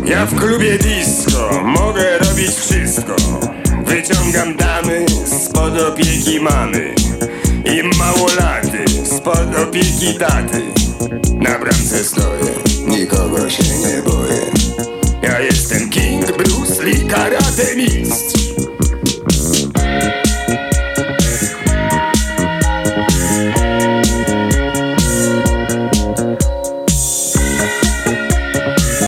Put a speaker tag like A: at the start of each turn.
A: Ja w klubie disco mogę robić wszystko. Wyciągam damy spod opieki mamy i małolaty spod opieki taty. Na bramce stoję, nikogo się nie boję. Ja jestem King Bruce Lee, karate mistrz.